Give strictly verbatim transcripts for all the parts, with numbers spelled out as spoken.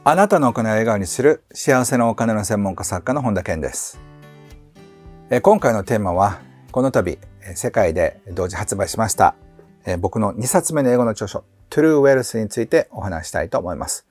あなたのお金を笑顔にする幸せのお金の専門家作家の本田健です。今回のテーマはこの度世界で同時発売しました僕のにさつめの英語の著書 True Wealth についてお話したいと思います。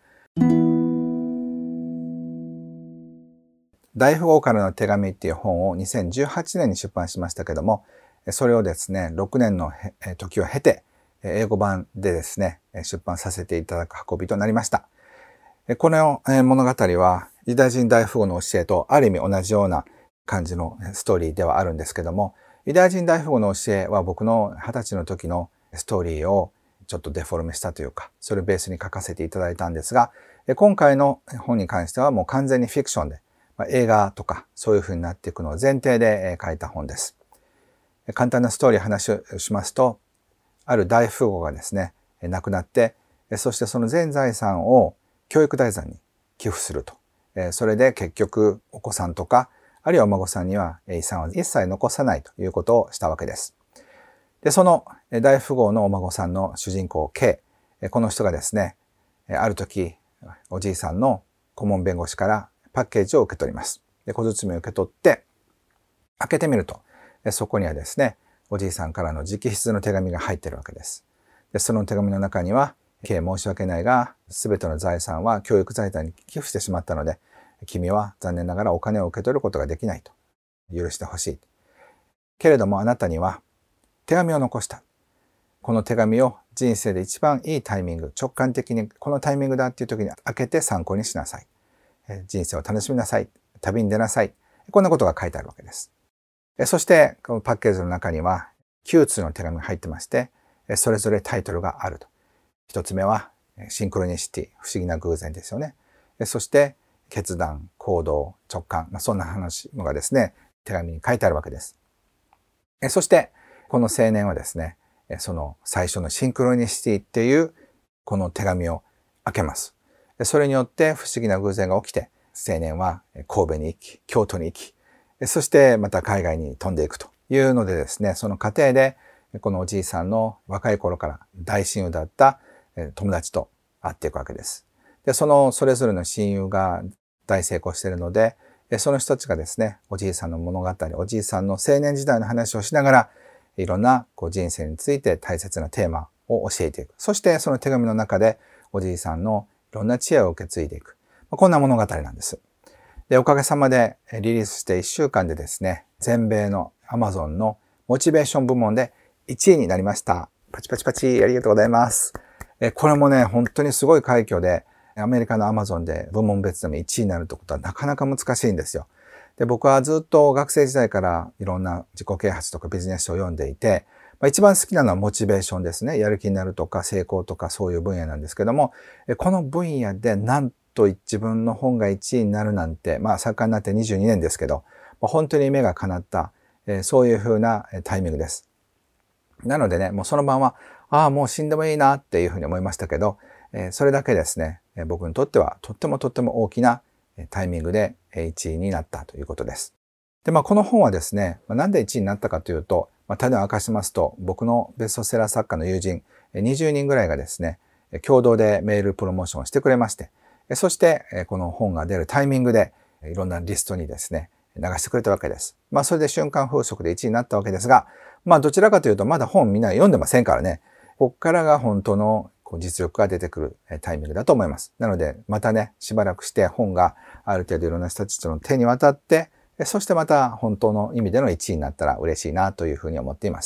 大富豪からの手紙っていう本をにせんじゅうはちねんに出版しましたけども、それをですねろくねんの時を経て英語版でですね出版させていただく運びとなりました。この物語はユダヤ人大富豪の教えとある意味同じような感じのストーリーではあるんですけども、ユダヤ人大富豪の教えは僕のはたちの時のストーリーをちょっとデフォルメしたというか、それをベースに書かせていただいたんですが、今回の本に関してはもう完全にフィクションで、映画とかそういう風になっていくのを前提で書いた本です。簡単なストーリー話をしますと、ある大富豪がですね、亡くなって、そしてその全財産を教育財産に寄付すると。それで結局お子さんとか、あるいはお孫さんには遺産を一切残さないということをしたわけです。で、その大富豪のお孫さんの主人公 K、この人がですね、ある時おじいさんの顧問弁護士からパッケージを受け取ります。で、小包を受け取って開けてみると、そこにはですね、おじいさんからの直筆の手紙が入っているわけです。で、その手紙の中には、K 申し訳ないが、すべての財産は教育財団に寄付してしまったので、君は残念ながらお金を受け取ることができないと。許してほしい。けれどもあなたには手紙を残した。この手紙を人生で一番いいタイミング、直感的にこのタイミングだっていう時に開けて参考にしなさい。人生を楽しみなさい。旅に出なさい。こんなことが書いてあるわけです。そしてこのパッケージの中にはきゅうつうの手紙が入ってまして、それぞれタイトルがあると。一つ目はシンクロニシティ、不思議な偶然ですよね。そして決断、行動、直感、まあ、そんな話のがですね、手紙に書いてあるわけです。そしてこの青年はですね、その最初のシンクロニシティっていうこの手紙を開けます。それによって不思議な偶然が起きて、青年は神戸に行き、京都に行き、そしてまた海外に飛んでいくというのでですね、その過程でこのおじいさんの若い頃から大親友だった友達と会っていくわけです。で、そのそれぞれの親友が大成功しているので、その人たちがですね、おじいさんの物語、おじいさんの青年時代の話をしながら、いろんなこう人生について大切なテーマを教えていく。そしてその手紙の中でおじいさんのいろんな知恵を受け継いでいく。こんな物語なんです。で、おかげさまでリリースしていっしゅうかんでですね、全米の Amazon のモチベーション部門でいちいになりました。パチパチパチ、ありがとうございます。これもね、本当にすごい快挙で、アメリカの Amazon で部門別でもいちいになるってことはなかなか難しいんですよ。で、僕はずっと学生時代からいろんな自己啓発とかビジネス書を読んでいて、まあ、一番好きなのはモチベーションですね。やる気になるとか成功とかそういう分野なんですけども、この分野でなんと自分の本がいちいになるなんて、まあ作家になってにじゅうにねんですけど、本当に夢が叶った、そういう風なタイミングです。なのでね、もうその晩は、ああ、もう死んでもいいなっていうふうに思いましたけど、それだけですね、僕にとってはとってもとっても大きなタイミングでいちいになったということです。で、まあこの本はですね、なんでいちいになったかというと、まあ、種を明かしますと、僕のベストセラー作家の友人にじゅうにんぐらいがですね、共同でメールプロモーションをしてくれまして、そしてこの本が出るタイミングでいろんなリストにですね、流してくれたわけです。まあそれで瞬間風速でいちいになったわけですが、まあどちらかというとまだ本みんな読んでませんからね、ここからが本当の実力が出てくるタイミングだと思います。なのでまたね、しばらくして本がある程度いろんな人たちの手に渡って、そしてまた本当の意味でのいちいになったら嬉しいなというふうに思っています。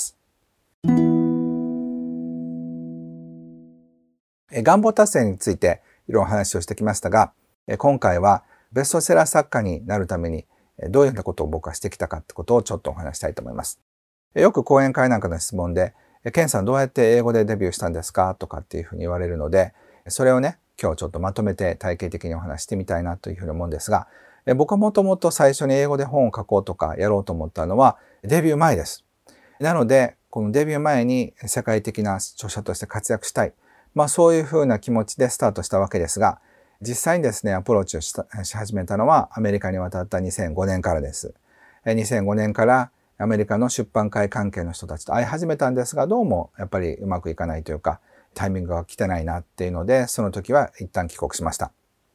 願望達成についていろいろ話をしてきましたが、今回はベストセラー作家になるためにどういうようなことを僕はしてきたかってことをちょっとお話したいと思います。よく講演会なんかの質問で、ケンさんどうやって英語でデビューしたんですかとかっていうふうに言われるので、それをね、今日ちょっとまとめて体系的にお話してみたいなというふうに思うんですが、僕はもともと最初に英語で本を書こうとかやろうと思ったのはデビュー前です。なので、このデビュー前に世界的な著者として活躍したい。まあそういうふうな気持ちでスタートしたわけですが、実際にですね、アプローチをしし始めたのはアメリカに渡ったにせんごねんからです。にせんごねんからアメリカの出版界関係の人たちと会い始めたんですが、どうもやっぱりうまくいかないというか、タイミングが来てないなっていうので、その時は一旦帰国しました。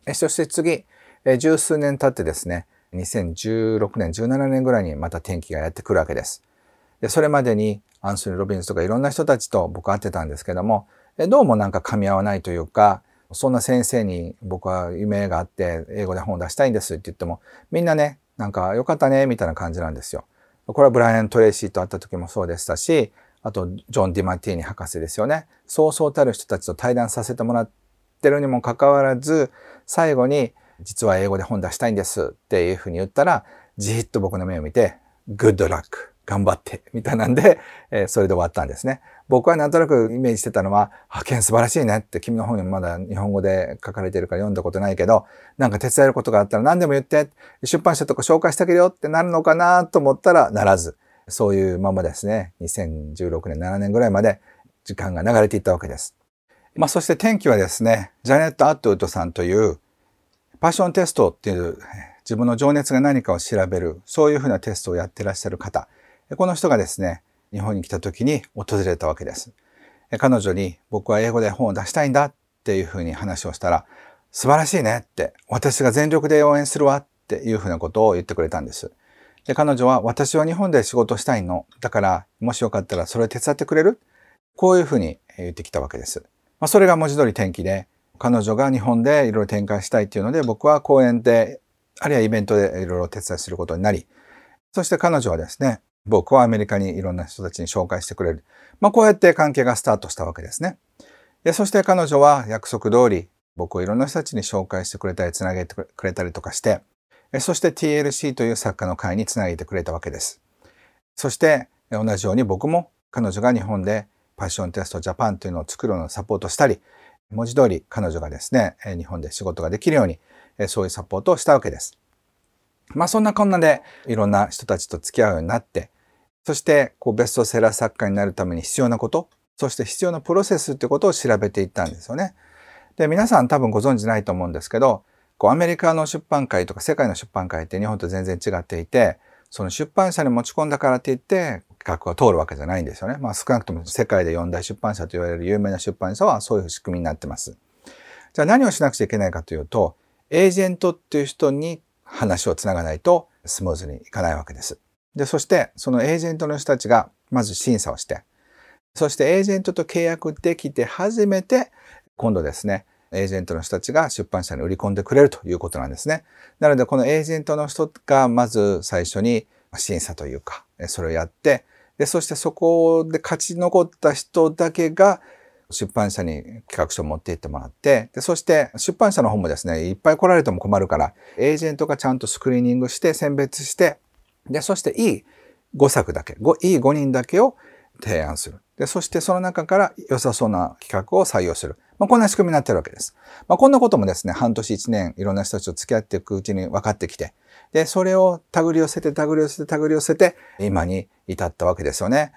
そして次、十数年経ってですね、にせんじゅうろくねん、じゅうななねんぐらいにまた転機がやってくるわけです。で、それまでにアンソニー・ロビンズとかいろんな人たちと僕会ってたんですけども、どうもなんか噛み合わないというか、そんな先生に僕は夢があって英語で本を出したいんですって言っても、みんなね、なんかよかったねみたいな感じなんですよ。これはブライアン・トレイシーと会った時もそうでしたし、あとジョン・ディマティーニ博士ですよね。そうそうたる人たちと対談させてもらってるにもかかわらず、最後に実は英語で本出したいんですっていうふうに言ったら、じーっと僕の目を見て、グッドラック、頑張って、みたいなんで、えー、それで終わったんですね。僕はなんとなくイメージしてたのは、あ、ケン素晴らしいねって、君の本まだ日本語で書かれてるから読んだことないけど、なんか手伝えることがあったら何でも言って、出版社とか紹介してあげるよってなるのかなと思ったらならず、そういうままですね、にせんじゅうろくねん、ななねんぐらいまで時間が流れていったわけです。まあそして転機はですね、ジャネット・アットウッドさんというパッションテストっていう自分の情熱が何かを調べる、そういうふうなテストをやってらっしゃる方、この人がですね、日本に来た時に訪れたわけです。彼女に僕は英語で本を出したいんだっていうふうに話をしたら、素晴らしいねって、私が全力で応援するわっていうふうなことを言ってくれたんです。で、彼女は私は日本で仕事したいの。だからもしよかったらそれを手伝ってくれる？こういうふうに言ってきたわけです。まあ、それが文字通り転機で、彼女が日本でいろいろ展開したいっていうので、僕は講演で、あるいはイベントでいろいろ手伝いすることになり、そして彼女はですね、僕はアメリカにいろんな人たちに紹介してくれる。まあこうやって関係がスタートしたわけですね。でそして彼女は約束通り僕をいろんな人たちに紹介してくれたりつなげてくれたりとかして、そして ティーエルシー という作家の会につなげてくれたわけです。そして同じように僕も彼女が日本でパッションテストジャパンというのを作るのをサポートしたり、文字通り彼女がですね、日本で仕事ができるようにそういうサポートをしたわけです。まあそんなこんなでいろんな人たちと付き合うようになって、そしてこうベストセラー作家になるために必要なこと、そして必要なプロセスってことを調べていったんですよね。で、皆さん多分ご存知ないと思うんですけど、こうアメリカの出版界とか世界の出版界って日本と全然違っていて、その出版社に持ち込んだからって言って企画が通るわけじゃないんですよね。まあ少なくとも世界でよん大出版社と言われる有名な出版社はそういう仕組みになってます。じゃあ何をしなくちゃいけないかというと、エージェントっていう人に話をつながないとスムーズにいかないわけです。で、そしてそのエージェントの人たちがまず審査をして、そしてエージェントと契約できて初めて今度ですね、エージェントの人たちが出版社に売り込んでくれるということなんですね。なのでこのエージェントの人がまず最初に審査というか、それをやって、で、そしてそこで勝ち残った人だけが出版社に企画書を持って行ってもらって、で、そして出版社の方もですね、いっぱい来られても困るから、エージェントがちゃんとスクリーニングして選別して、で、そしていいごさくだけ、いいごにんだけを提案する。で、そしてその中から良さそうな企画を採用する。まあ、こんな仕組みになってるわけです。まあ、こんなこともですね、半年一年いろんな人たちと付き合っていくうちに分かってきて、で、それを手繰り寄せて手繰り寄せて手繰り寄せて、今に至ったわけですよね。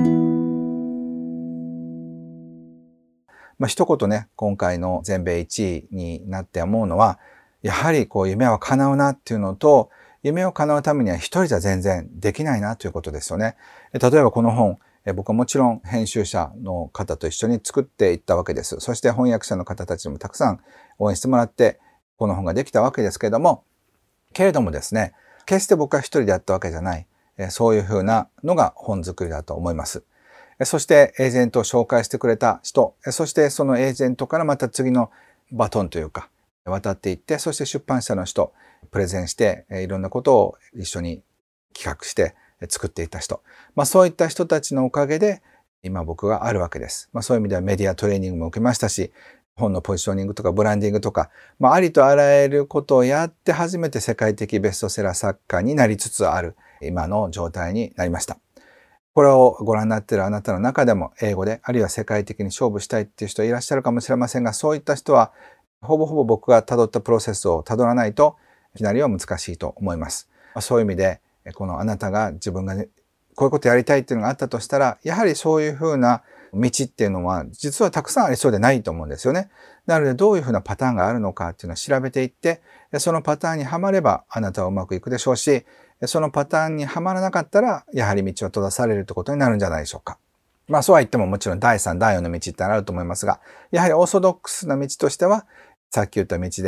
まあ、一言ね、今回の全米いちいになって思うのは、やはりこう夢は叶うなっていうのと、夢を叶うためには一人じゃ全然できないなということですよね。例えばこの本、僕はもちろん編集者の方と一緒に作っていったわけです。そして翻訳者の方たちにもたくさん応援してもらって、この本ができたわけですけれども、けれどもですね、決して僕は一人でやったわけじゃない、そういうふうなのが本作りだと思います。そしてエージェントを紹介してくれた人、そしてそのエージェントからまた次のバトンというか、渡っていって、そして出版社の人、プレゼンして、いろんなことを一緒に企画して作っていった人。まあそういった人たちのおかげで、今僕があるわけです。まあそういう意味ではメディアトレーニングも受けましたし、本のポジショニングとかブランディングとか、まあありとあらゆることをやって初めて世界的ベストセラー作家になりつつある今の状態になりました。これをご覧になっているあなたの中でも英語で、あるいは世界的に勝負したいっていう人いらっしゃるかもしれませんが、そういった人はほぼほぼ僕が辿ったプロセスを辿らないといきなりは難しいと思います。そういう意味で、このあなたが自分が、ね、こういうことやりたいっていうのがあったとしたら、やはりそういうふうな道っていうのは実はたくさんありそうでないと思うんですよね。なのでどういうふうなパターンがあるのかっていうのを調べていって、そのパターンにはまればあなたはうまくいくでしょうし、そのパターンにはまらなかったら、やはり道を閉ざされるということになるんじゃないでしょうか。まあそうは言ってももちろんだいさん、だいよんの道ってあると思いますが、やはりオーソドックスな道としては、さっき言った道で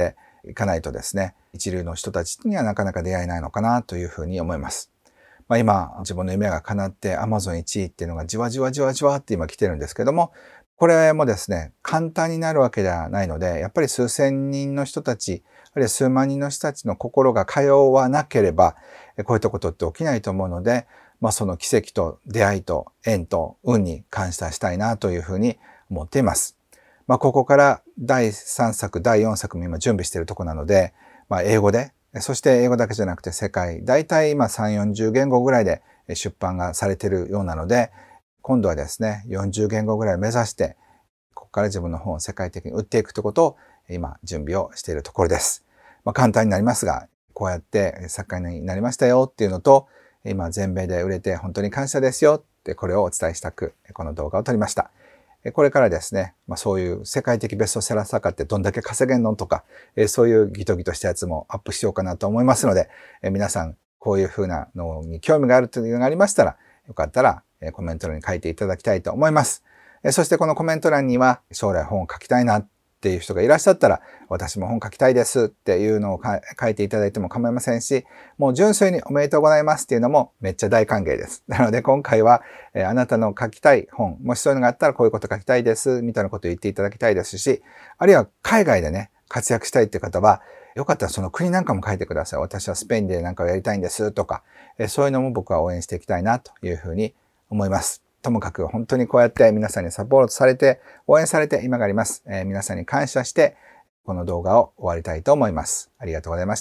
いかないとですね、一流の人たちにはなかなか出会えないのかなというふうに思います。まあ、今、自分の夢が叶って アマゾンいちいっていうのがじわじわじわじわって今来てるんですけども、これもですね、簡単になるわけではないので、やっぱり数千人の人たち、あるいは数万人の人たちの心が通わなければ、こういったことって起きないと思うので、まあ、その奇跡と出会いと縁と運に感謝したいなというふうに思っています。まあ、ここからだいさんさく、だいよんさくも今準備しているところなので、まあ、英語で、そして英語だけじゃなくて世界、だいたい今さん、よんじゅう言語ぐらいで出版がされているようなので、今度はですね、よんじゅう言語ぐらい目指して、ここから自分の本を世界的に売っていくということを今準備をしているところです。まあ、簡単になりますが、こうやって作家になりましたよっていうのと、今全米で売れて本当に感謝ですよってこれをお伝えしたく、この動画を撮りました。これからですね、まあ、そういう世界的ベストセラー作家ってどんだけ稼げんのとか、そういうギトギトしたやつもアップしようかなと思いますので、皆さんこういうふうなのに興味があるというのがありましたら、よかったらコメント欄に書いていただきたいと思います。そしてこのコメント欄には将来本を書きたいなっていう人がいらっしゃったら、私も本書きたいですっていうのを書いていただいても構いませんし、もう純粋におめでとうございますっていうのもめっちゃ大歓迎です。なので今回は、えあなたの書きたい本、もしそういうのがあったらこういうこと書きたいですみたいなことを言っていただきたいですし、あるいは海外でね、活躍したいって方は、よかったらその国なんかも書いてください。私はスペインでなんかをやりたいんですとか、えそういうのも僕は応援していきたいなというふうに思います。ともかく本当にこうやって皆さんにサポートされて、応援されて今があります。えー、皆さんに感謝して、この動画を終わりたいと思います。ありがとうございました。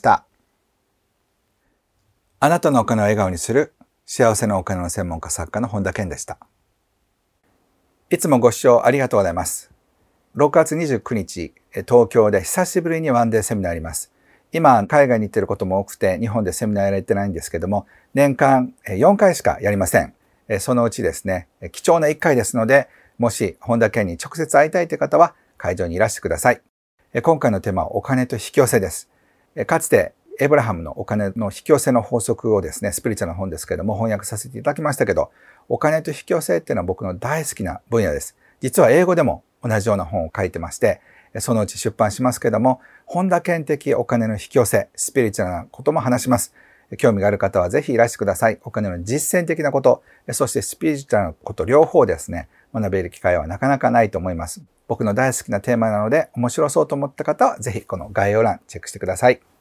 あなたのお金を笑顔にする幸せなお金の専門家作家の本田健でした。いつもご視聴ありがとうございます。ろくがつにじゅうくにち、東京で久しぶりにワンデーセミナーあります。今、海外に行っていることも多くて、日本でセミナーやられてないんですけども、年間よんかいしかやりません。そのうちですね、貴重ないっかいですので、もし本田健に直接会いたいという方は会場にいらしてください。今回のテーマはお金と引き寄せです。かつてエイブラハムのお金の引き寄せの法則をですね、スピリチュアルな本ですけども翻訳させていただきましたけど、お金と引き寄せっていうのは僕の大好きな分野です。実は英語でも同じような本を書いてまして、そのうち出版しますけども、本田健的お金の引き寄せ、スピリチュアルなことも話します。興味がある方はぜひいらしてください。お金の実践的なこと、そしてスピリチュアルなこと両方ですね、学べる機会はなかなかないと思います。僕の大好きなテーマなので、面白そうと思った方はぜひこの概要欄チェックしてください。